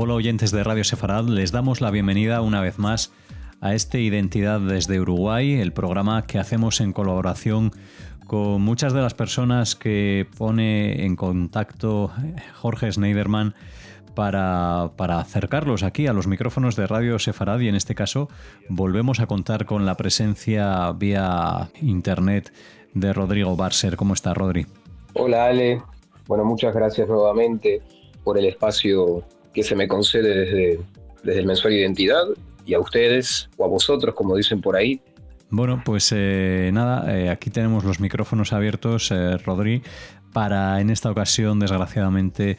Hola oyentes de Radio Sefarad, les damos la bienvenida una vez más a este Identidad desde Uruguay, el programa que hacemos en colaboración con muchas de las personas que pone en contacto Jorge Schneiderman para acercarlos aquí a los micrófonos de Radio Sefarad, y en este caso volvemos a contar con la presencia vía internet de Rodrigo Barser. ¿Cómo está, Rodri? Hola, Ale. Bueno, muchas gracias nuevamente por el espacio que se me concede desde el Mensuario Identidad, y a ustedes, o a vosotros, como dicen por ahí. Bueno, pues aquí tenemos los micrófonos abiertos, Rodri, para en esta ocasión, desgraciadamente,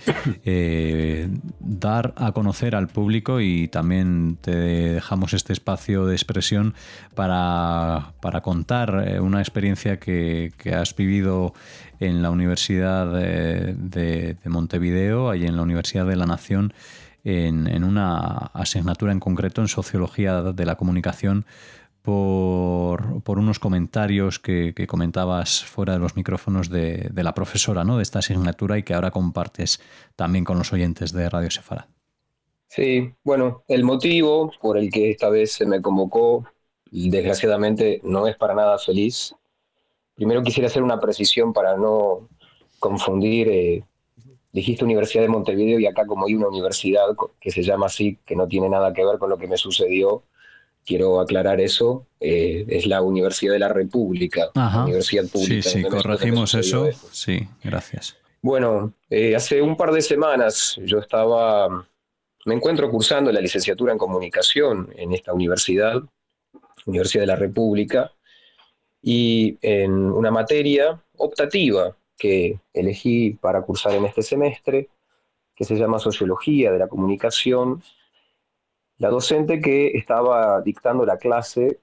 dar a conocer al público, y también te dejamos este espacio de expresión para contar una experiencia que has vivido en la Universidad de Montevideo, allí en la Universidad de la Nación, en una asignatura en concreto en Sociología de la Comunicación, por unos comentarios que comentabas fuera de los micrófonos de la profesora, ¿no?, de esta asignatura, y que ahora compartes también con los oyentes de Radio Sefarad. Sí, bueno, el motivo por el que esta vez se me convocó, desgraciadamente, no es para nada feliz. Primero quisiera hacer una precisión para no confundir. Dijiste Universidad de Montevideo, y acá, como hay una universidad que se llama así, que no tiene nada que ver con lo que me sucedió, quiero aclarar eso. Es la Universidad de la República, la universidad pública. Sí, corregimos eso. Esto. Sí, gracias. Bueno, hace un par de semanas me encuentro cursando la licenciatura en Comunicación en esta Universidad de la República, y en una materia optativa que elegí para cursar en este semestre, que se llama Sociología de la Comunicación, la docente que estaba dictando la clase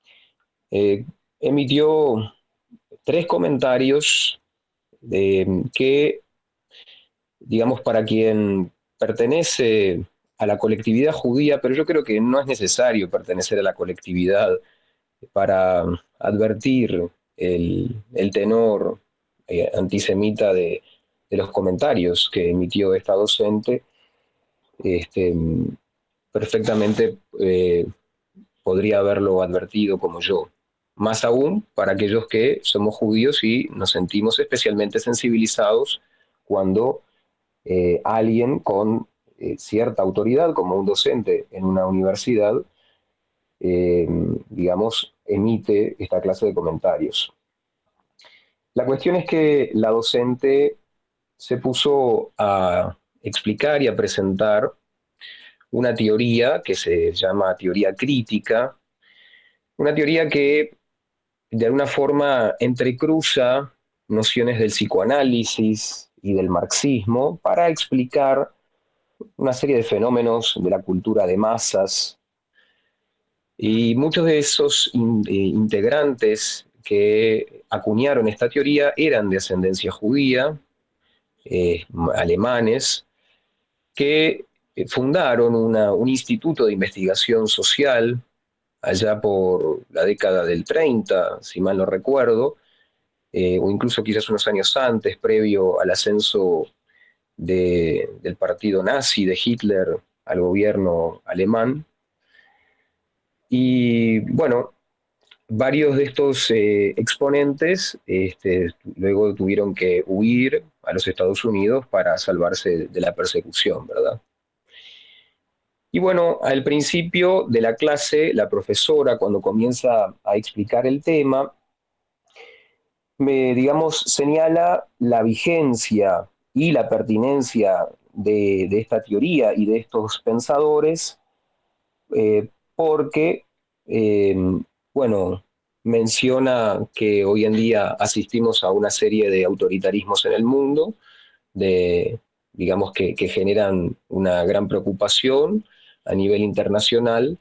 emitió 3 comentarios que, digamos, para quien pertenece a la colectividad judía, pero yo creo que no es necesario pertenecer a la colectividad para advertir el tenor antisemita de los comentarios que emitió esta docente. Perfectamente podría haberlo advertido como yo. Más aún para aquellos que somos judíos y nos sentimos especialmente sensibilizados cuando alguien con cierta autoridad, como un docente en una universidad, digamos, emite esta clase de comentarios. La cuestión es que la docente se puso a explicar y a presentar una teoría que se llama teoría crítica, una teoría que de alguna forma entrecruza nociones del psicoanálisis y del marxismo para explicar una serie de fenómenos de la cultura de masas. Y muchos de esos integrantes que acuñaron esta teoría eran de ascendencia judía, alemanes, que fundaron un instituto de investigación social allá por la década del 30, si mal no recuerdo, o incluso quizás unos años antes, previo al ascenso del partido nazi de Hitler al gobierno alemán. Y bueno, varios de estos exponentes luego tuvieron que huir a los Estados Unidos para salvarse de la persecución, ¿verdad? Y bueno, al principio de la clase, la profesora, cuando comienza a explicar el tema, digamos, señala la vigencia y la pertinencia de esta teoría y de estos pensadores, porque, bueno, menciona que hoy en día asistimos a una serie de autoritarismos en el mundo, digamos, que generan una gran preocupación a nivel internacional,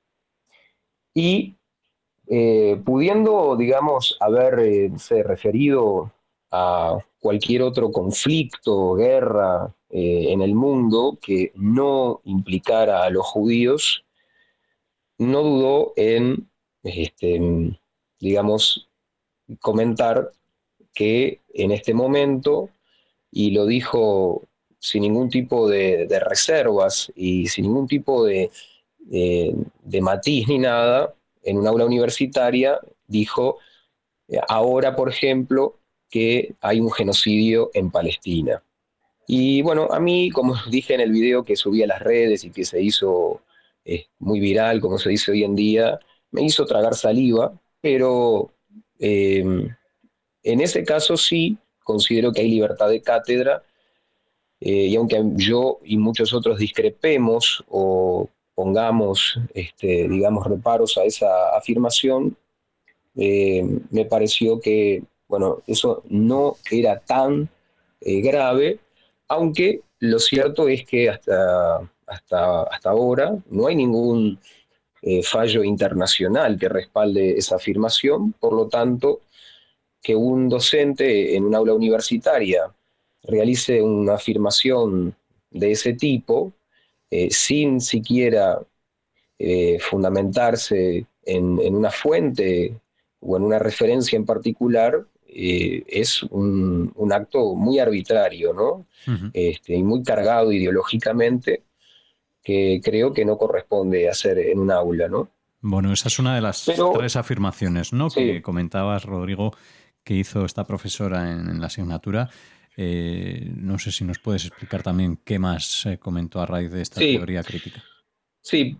y pudiendo, digamos, haberse referido a cualquier otro conflicto, guerra en el mundo que no implicara a los judíos, no dudó en, digamos, comentar que en este momento, y lo dijo sin ningún tipo de reservas y sin ningún tipo de matiz ni nada, en un aula universitaria, dijo, ahora, por ejemplo, que hay un genocidio en Palestina. Y bueno, a mí, como dije en el video que subí a las redes y que se hizo muy viral, como se dice hoy en día, me hizo tragar saliva, pero eh, en ese caso sí considero que hay libertad de cátedra, y aunque yo y muchos otros discrepemos o pongamos, digamos, reparos a esa afirmación, me pareció que, bueno, eso no era tan grave, aunque lo cierto es que hasta ahora no hay ningún fallo internacional que respalde esa afirmación, por lo tanto, que un docente en un aula universitaria realice una afirmación de ese tipo, sin siquiera fundamentarse en una fuente o en una referencia en particular, es un acto muy arbitrario, ¿no? Ujú. Y muy cargado ideológicamente, que creo que no corresponde hacer en un aula, ¿no? Bueno, esa es una de las Pero tres afirmaciones, ¿no? Que sí, comentabas, Rodrigo, que hizo esta profesora en la asignatura. No sé si nos puedes explicar también qué más comentó a raíz de esta sí, teoría crítica. sí,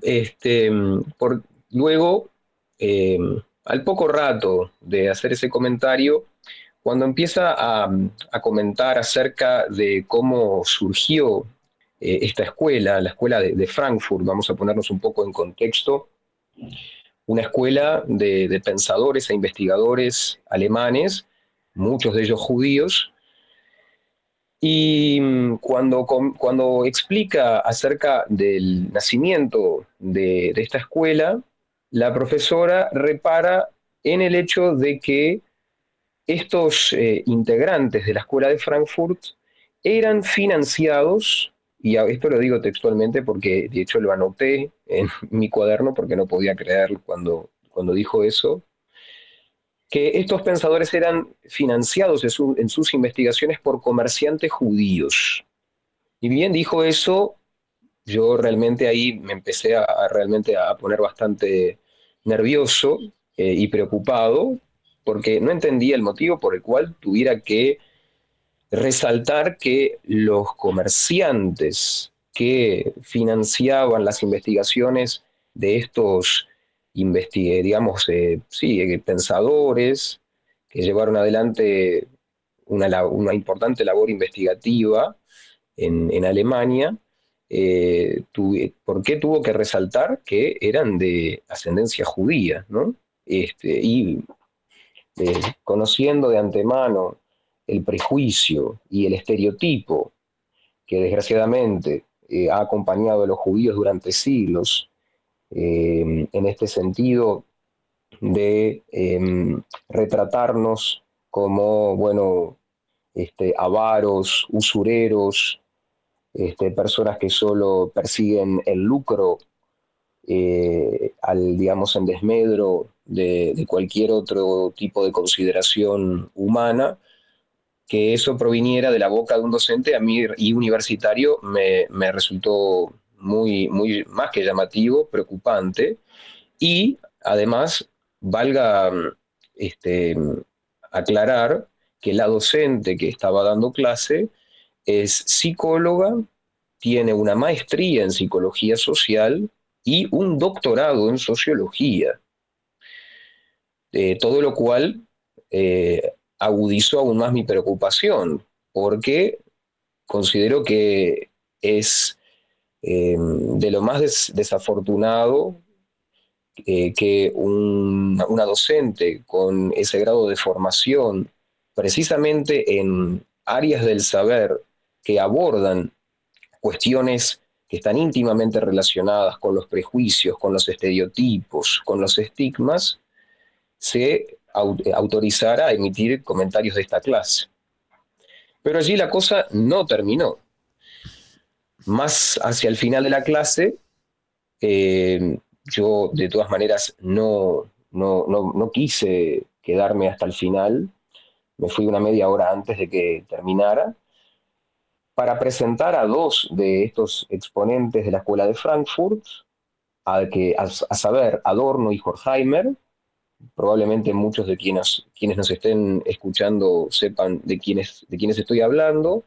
luego, eh, al poco rato de hacer ese comentario, cuando empieza a comentar acerca de cómo surgió esta escuela, la escuela de Frankfurt, vamos a ponernos un poco en contexto, una escuela de pensadores e investigadores alemanes, muchos de ellos judíos, y cuando explica acerca del nacimiento de esta escuela, la profesora repara en el hecho de que estos integrantes de la escuela de Frankfurt eran financiados, y esto lo digo textualmente porque de hecho lo anoté en mi cuaderno porque no podía creer cuando dijo eso, que estos pensadores eran financiados en sus investigaciones por comerciantes judíos. Y bien dijo eso, yo realmente ahí me empecé realmente a poner bastante nervioso y preocupado, porque no entendía el motivo por el cual tuviera que resaltar que los comerciantes que financiaban las investigaciones de estos, digamos, sí, pensadores que llevaron adelante una importante labor investigativa en Alemania, ¿por qué tuvo que resaltar que eran de ascendencia judía, ¿no? Y conociendo de antemano el prejuicio y el estereotipo que desgraciadamente ha acompañado a los judíos durante siglos, en este sentido de retratarnos como, bueno, avaros, usureros, personas que solo persiguen el lucro, digamos, en desmedro de cualquier otro tipo de consideración humana, que eso proviniera de la boca de un docente a mí y universitario me resultó muy más que llamativo, preocupante, y además valga este, aclarar que la docente que estaba dando clase es psicóloga, tiene una maestría en psicología social y un doctorado en sociología, todo lo cual agudizó aún más mi preocupación, porque considero que es de lo más desafortunado que una docente con ese grado de formación, precisamente en áreas del saber que abordan cuestiones que están íntimamente relacionadas con los prejuicios, con los estereotipos, con los estigmas, se autorizara a emitir comentarios de esta clase. Pero allí la cosa no terminó. Más hacia el final de la clase, yo de todas maneras no quise quedarme hasta el final, me fui una media hora antes de que terminara, para presentar a dos de estos exponentes de la Escuela de Frankfurt, a saber, Adorno y Horkheimer. Probablemente muchos de quienes nos estén escuchando sepan de quiénes estoy hablando.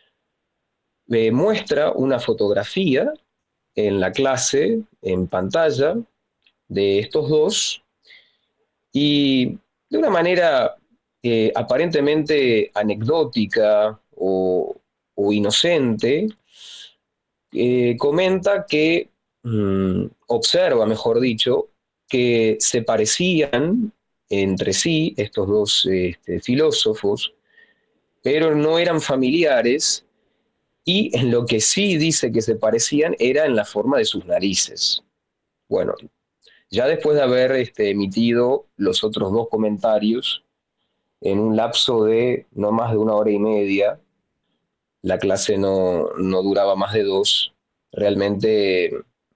Muestra una fotografía en la clase, en pantalla, de estos dos, y de una manera aparentemente anecdótica o inocente, comenta que, observa, mejor dicho, que se parecían entre sí estos dos filósofos, pero no eran familiares, y en lo que sí dice que se parecían era en la forma de sus narices. Bueno, ya después de haber emitido los otros dos comentarios, en un lapso de no más de 1 hora y media, la clase no duraba más de dos, realmente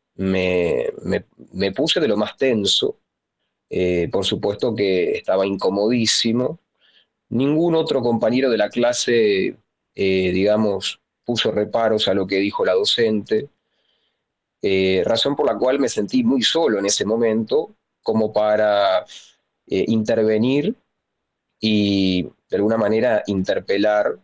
me puse de lo más tenso. Por supuesto que estaba incomodísimo. Ningún otro compañero de la clase, digamos, puso reparos a lo que dijo la docente, razón por la cual me sentí muy solo en ese momento, como para intervenir y de alguna manera interpelar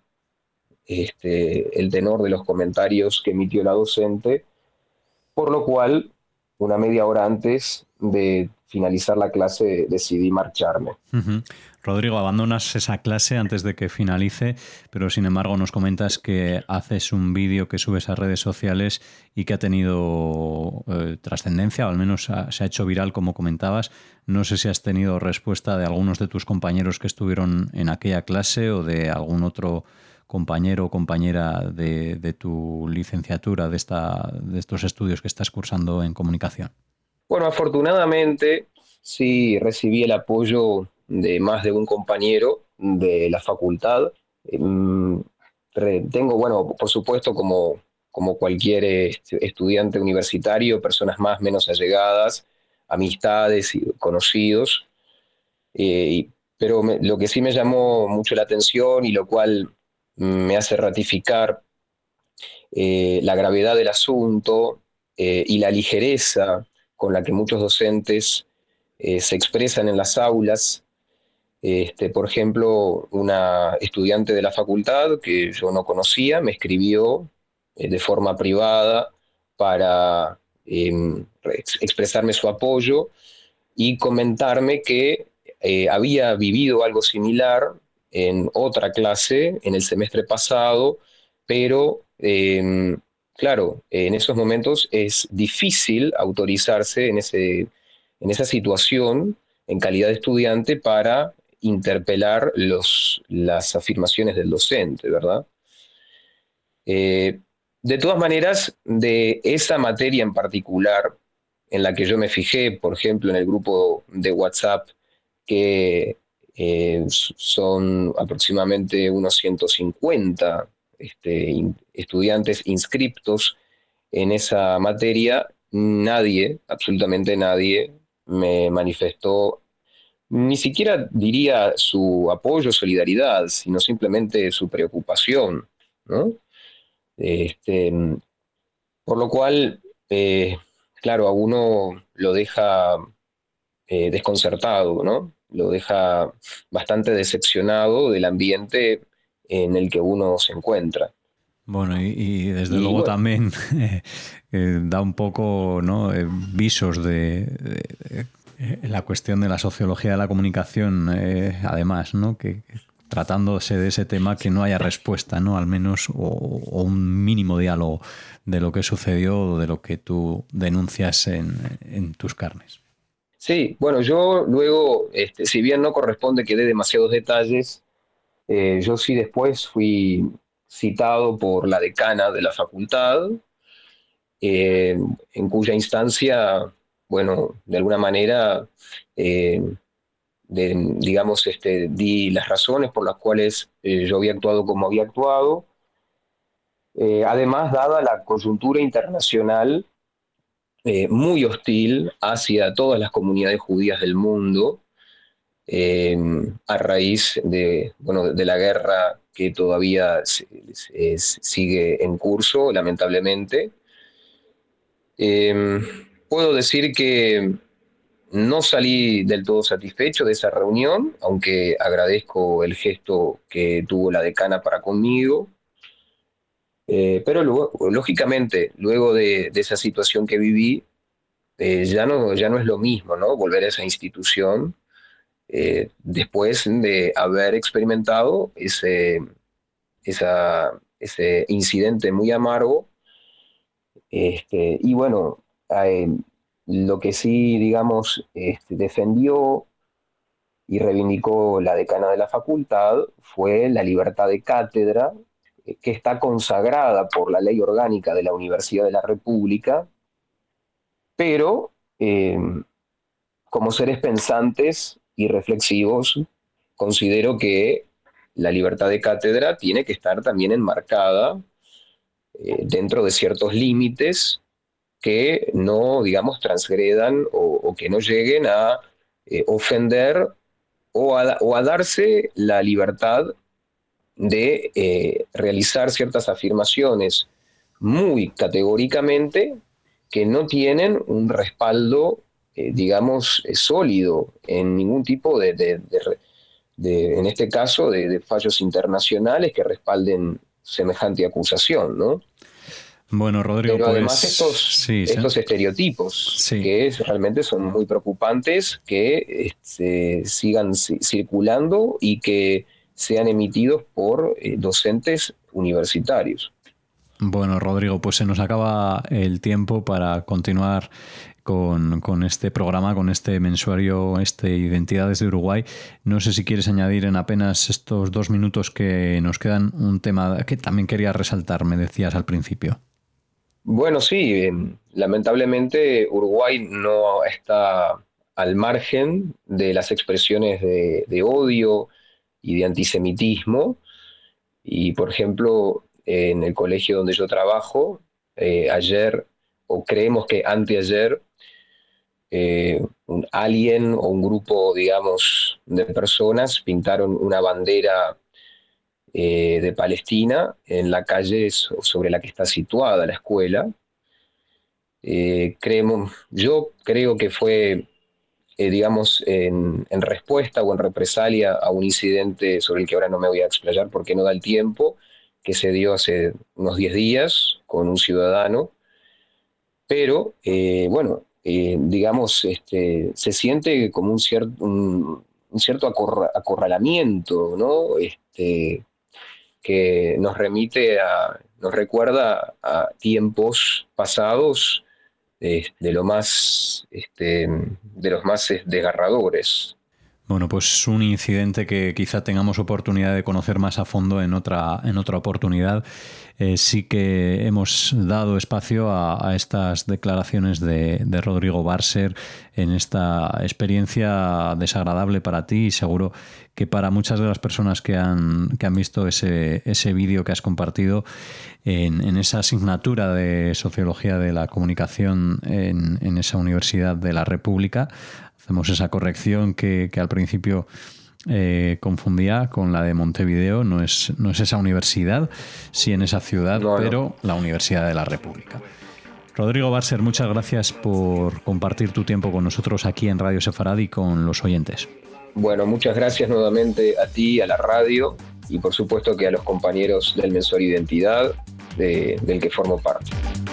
el tenor de los comentarios que emitió la docente, por lo cual, 1 media hora antes de finalizar la clase, decidí marcharme. Uh-huh. Rodrigo, abandonas esa clase antes de que finalice, pero sin embargo nos comentas que haces un vídeo que subes a redes sociales y que ha tenido trascendencia, o al menos se ha hecho viral, como comentabas. No sé si has tenido respuesta de algunos de tus compañeros que estuvieron en aquella clase o de algún otro compañero o compañera de tu licenciatura, de estos estudios que estás cursando en comunicación. Bueno, afortunadamente sí recibí el apoyo de más de un compañero de la facultad. Tengo, bueno, por supuesto, como cualquier estudiante universitario, personas más, menos allegadas, amistades y conocidos, pero lo que sí me llamó mucho la atención y lo cual me hace ratificar la gravedad del asunto y la ligereza con la que muchos docentes se expresan en las aulas. Por ejemplo, una estudiante de la facultad que yo no conocía me escribió de forma privada para expresarme su apoyo y comentarme que había vivido algo similar en otra clase en el semestre pasado, pero claro, en esos momentos es difícil autorizarse en esa situación en calidad de estudiante para interpelar las afirmaciones del docente, ¿verdad? De todas maneras, de esa materia en particular, en la que yo me fijé, por ejemplo, en el grupo de WhatsApp, que son aproximadamente unos 150 estudiantes inscriptos en esa materia, nadie, absolutamente nadie, me manifestó, ni siquiera diría su apoyo, solidaridad, sino simplemente su preocupación, ¿no? Este, por lo cual, claro, a uno lo deja desconcertado, ¿no? Lo deja bastante decepcionado del ambiente en el que uno se encuentra. Bueno, y desde luego bueno, también da un poco, ¿no?, visos de la cuestión de la sociología de la comunicación, además, ¿no?, que tratándose de ese tema, que no haya respuesta, ¿no?, al menos, o un mínimo diálogo de lo que sucedió o de lo que tú denuncias en tus carnes. Sí, bueno, yo luego, si bien no corresponde que dé demasiados detalles, yo sí después fui citado por la decana de la facultad, en cuya instancia, bueno, de alguna manera, digamos, di las razones por las cuales yo había actuado como había actuado. Además, dada la coyuntura internacional muy hostil hacia todas las comunidades judías del mundo, a raíz de la guerra que todavía sigue en curso, lamentablemente. Puedo decir que no salí del todo satisfecho de esa reunión, aunque agradezco el gesto que tuvo la decana para conmigo. Pero luego, lógicamente, luego de esa situación que viví, ya no es lo mismo, ¿no? Volver a esa institución después de haber experimentado ese incidente muy amargo. Y bueno, lo que sí, digamos, defendió y reivindicó la decana de la facultad fue la libertad de cátedra, que está consagrada por la ley orgánica de la Universidad de la República, pero como seres pensantes y reflexivos, considero que la libertad de cátedra tiene que estar también enmarcada dentro de ciertos límites que no, digamos, transgredan o que no lleguen a ofender o a darse la libertad de realizar ciertas afirmaciones muy categóricamente que no tienen un respaldo, digamos, sólido en ningún tipo en este caso, de fallos internacionales que respalden semejante acusación, ¿no? Bueno, Rodrigo, pero además sí, estos estereotipos, sí, que realmente son muy preocupantes, que sigan circulando y que sean emitidos por docentes universitarios. Bueno, Rodrigo, pues se nos acaba el tiempo para continuar con este programa, con este mensuario, Identidades de Uruguay. No sé si quieres añadir en apenas estos 2 minutos que nos quedan un tema que también quería resaltar, me decías al principio. Bueno, sí, lamentablemente Uruguay no está al margen de las expresiones de odio y de antisemitismo. Y, por ejemplo, en el colegio donde yo trabajo, ayer, o creemos que anteayer, alguien o un grupo, digamos, de personas pintaron una bandera de Palestina en la calle sobre la que está situada la escuela. Yo creo que fue, digamos, en respuesta o en represalia a un incidente sobre el que ahora no me voy a explayar porque no da el tiempo, que se dio hace unos 10 días con un ciudadano. Pero, digamos, se siente como un cierto acorralamiento, ¿no? Que nos recuerda a tiempos pasados de los más desgarradores. Bueno, pues un incidente que quizá tengamos oportunidad de conocer más a fondo en otra oportunidad. Sí que hemos dado espacio a estas declaraciones de Rodrigo Bárcer en esta experiencia desagradable para ti y seguro que para muchas de las personas que han visto ese vídeo que has compartido en esa asignatura de Sociología de la Comunicación en esa Universidad de la República. Hacemos esa corrección que al principio confundía con la de Montevideo. No es esa universidad, sí en esa ciudad, pero la Universidad de la República. Rodrigo Bárcer, muchas gracias por compartir tu tiempo con nosotros aquí en Radio Sefarad y con los oyentes. Bueno, muchas gracias nuevamente a ti, a la radio y por supuesto que a los compañeros del Mensuario Identidad del que formo parte.